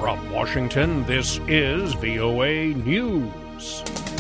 From Washington, this is VOA News.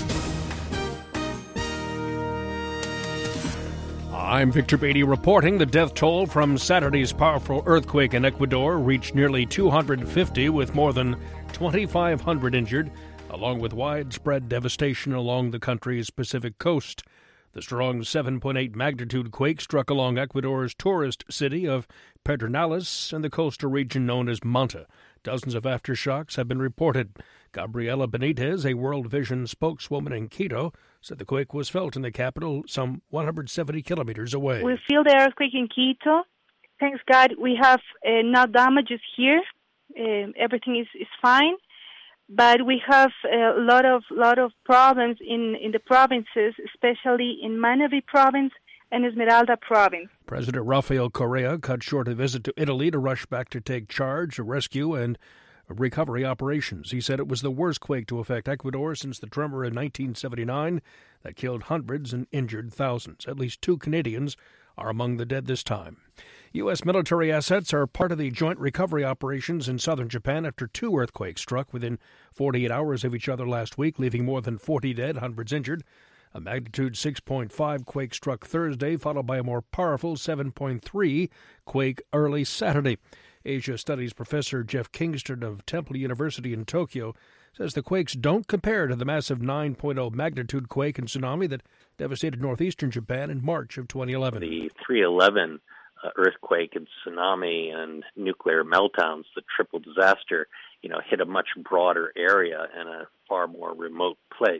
I'm Victor Beatty reporting. The death toll from Saturday's powerful earthquake in Ecuador reached nearly 250, with more than 2,500 injured, along with widespread devastation along the country's Pacific coast. The strong 7.8 magnitude quake struck along Ecuador's tourist city of Pedernales and the coastal region known as Manta. Dozens of aftershocks have been reported. Gabriela Benitez, a World Vision spokeswoman in Quito, said the quake was felt in the capital some 170 kilometers away. We feel the earthquake in Quito. Thanks God we have no damages here. Everything is fine. But we have a lot of problems in the provinces, especially in Manabí province and Esmeralda province. President Rafael Correa cut short a visit to Italy to rush back to take charge of rescue and recovery operations. He said it was the worst quake to affect Ecuador since the tremor in 1979 that killed hundreds and injured thousands. At least 2 Canadians are among the dead this time. U.S. military assets are part of the joint recovery operations in southern Japan after 2 earthquakes struck within 48 hours of each other last week, leaving more than 40 dead, hundreds injured. A magnitude 6.5 quake struck Thursday, followed by a more powerful 7.3 quake early Saturday. Asia Studies professor Jeff Kingston of Temple University in Tokyo says the quakes don't compare to the massive 9.0 magnitude quake and tsunami that devastated northeastern Japan in March of 2011. The 3/11 earthquake and tsunami and nuclear meltdowns, the triple disaster, hit a much broader area and a far more remote place.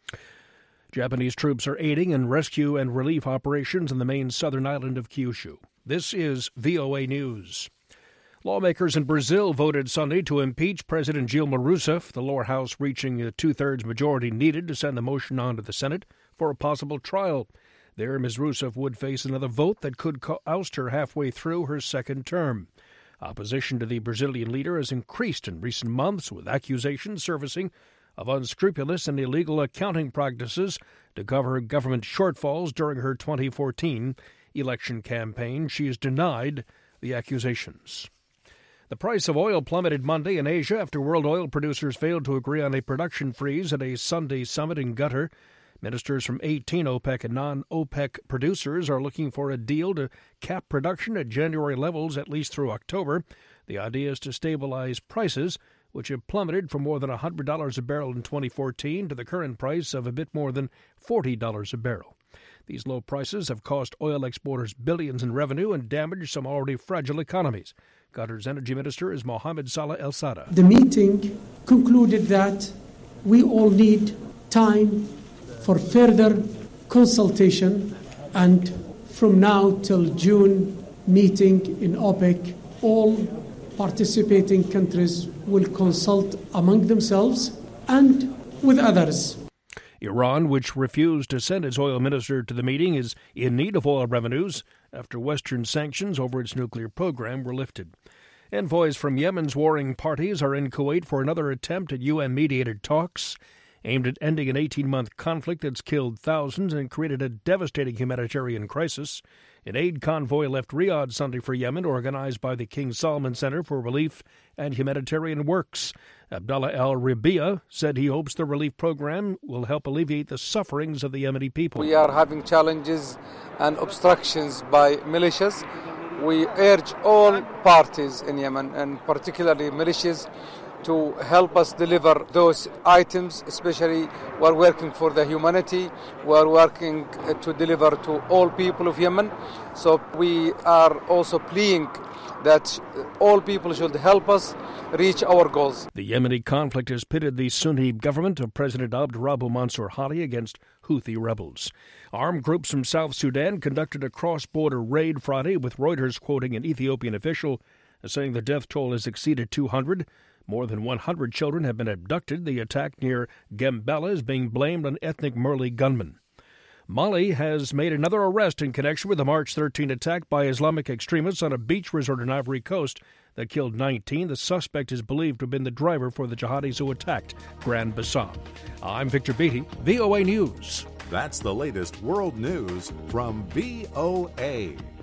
Japanese troops are aiding in rescue and relief operations in the main southern island of Kyushu. This is VOA News. Lawmakers in Brazil voted Sunday to impeach President Dilma Rousseff, the lower house reaching a 2/3 majority needed to send the motion on to the Senate for a possible trial. There, Ms. Rousseff would face another vote that could oust her halfway through her second term. Opposition to the Brazilian leader has increased in recent months, with accusations surfacing of unscrupulous and illegal accounting practices to cover government shortfalls during her 2014 election campaign. She has denied the accusations. The price of oil plummeted Monday in Asia after world oil producers failed to agree on a production freeze at a Sunday summit in Qatar. Ministers from 18 OPEC and non-OPEC producers are looking for a deal to cap production at January levels at least through October. The idea is to stabilize prices, which have plummeted from more than $100 a barrel in 2014 to the current price of a bit more than $40 a barrel. These low prices have cost oil exporters billions in revenue and damaged some already fragile economies. Qatar's energy minister is Mohammed Salah El Sada. The meeting concluded that we all need time for further consultation, and from now till June meeting in OPEC, all participating countries will consult among themselves and with others. Iran, which refused to send its oil minister to the meeting, is in need of oil revenues after Western sanctions over its nuclear program were lifted. Envoys from Yemen's warring parties are in Kuwait for another attempt at UN-mediated talks aimed at ending an 18-month conflict that's killed thousands and created a devastating humanitarian crisis. An aid convoy left Riyadh Sunday for Yemen, organized by the King Salman Center for Relief and Humanitarian Works. Abdullah al-Rabia said he hopes the relief program will help alleviate the sufferings of the Yemeni people. We are having challenges and obstructions by militias. We urge all parties in Yemen, and particularly militias, to help us deliver those items, especially we're working for the humanity, we're working to deliver to all people of Yemen. So we are also pleading that all people should help us reach our goals. The Yemeni conflict has pitted the Sunni government of President Abdurabu Mansur Hadi against Houthi rebels. Armed groups from South Sudan conducted a cross-border raid Friday, with Reuters quoting an Ethiopian official saying the death toll has exceeded 200. More than 100 children have been abducted. The attack near Gambela is being blamed on ethnic Murle gunmen. Mali has made another arrest in connection with the March 13 attack by Islamic extremists on a beach resort in Ivory Coast that killed 19. The suspect is believed to have been the driver for the jihadis who attacked Grand Bassam. I'm Victor Beatty, VOA News. That's the latest world news from VOA.